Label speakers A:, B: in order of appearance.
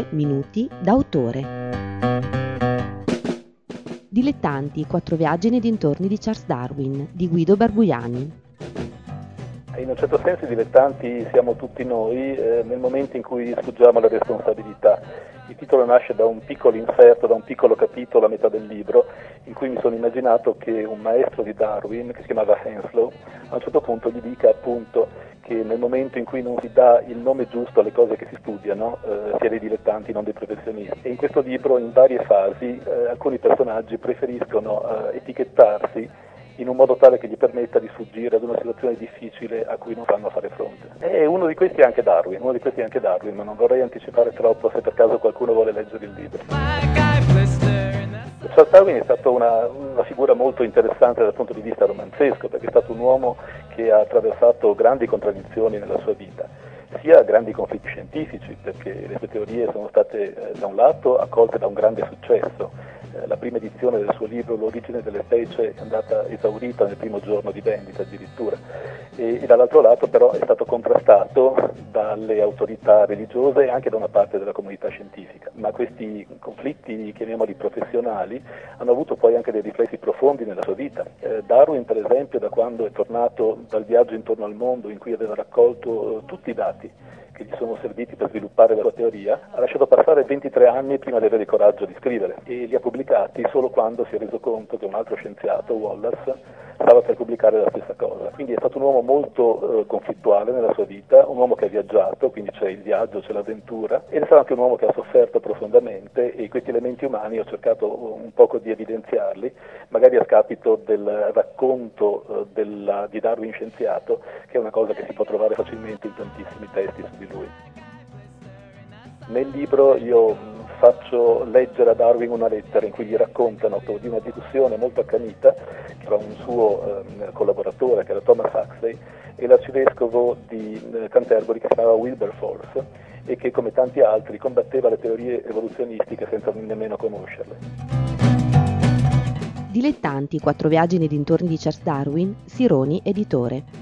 A: Minuti d'autore. Dilettanti, 4 viaggi nei dintorni di Charles Darwin, di Guido Barbuiani.
B: In un certo senso i dilettanti siamo tutti noi nel momento in cui sfuggiamo alle responsabilità. Il titolo nasce da un piccolo inserto, da un piccolo capitolo a metà del libro, in cui mi sono immaginato che un maestro di Darwin, che si chiamava Henslow, a un certo punto gli dica appunto che nel momento in cui non si dà il nome giusto alle cose che si studiano, si è dei dilettanti, non dei professionisti. E in questo libro, in varie fasi, alcuni personaggi preferiscono etichettarsi in un modo tale che gli permetta di sfuggire ad una situazione difficile a cui non sanno fare fronte. E uno di questi è anche Darwin, ma non vorrei anticipare troppo se per caso qualcuno vuole leggere il libro. Charles Darwin è stata una figura molto interessante dal punto di vista romanzesco, perché è stato un uomo che ha attraversato grandi contraddizioni nella sua vita, sia grandi conflitti scientifici, perché le sue teorie sono state da un lato accolte da un grande successo. La prima edizione del suo libro L'origine delle specie è andata esaurita nel primo giorno di vendita addirittura, e dall'altro lato però è stato contrastato dalle autorità religiose e anche da una parte della comunità scientifica. Ma questi conflitti, chiamiamoli professionali, hanno avuto poi anche dei riflessi profondi nella sua vita. Darwin, per esempio, da quando è tornato dal viaggio intorno al mondo in cui aveva raccolto tutti i dati che gli sono serviti per sviluppare la sua teoria, ha lasciato passare 23 anni prima di avere il coraggio di scrivere, e li ha pubblicati solo quando si è reso conto che un altro scienziato, Wallace, stava per pubblicare la stessa cosa. Quindi è stato un uomo molto conflittuale nella sua vita, un uomo che ha viaggiato, quindi c'è il viaggio, c'è l'avventura, ed è stato anche un uomo che ha sofferto profondamente, e questi elementi umani ho cercato un poco di evidenziarli, magari a scapito del racconto di Darwin scienziato, che è una cosa che si può trovare facilmente in tantissimi testi su di lui. Nel libro io faccio leggere a Darwin una lettera in cui gli raccontano di una discussione molto accanita tra un suo collaboratore, che era Thomas Huxley, e l'arcivescovo di Canterbury, che si chiamava Wilberforce, e che come tanti altri combatteva le teorie evoluzionistiche senza nemmeno conoscerle.
A: Dilettanti, 4 viaggi nei dintorni di Charles Darwin, Sironi, editore.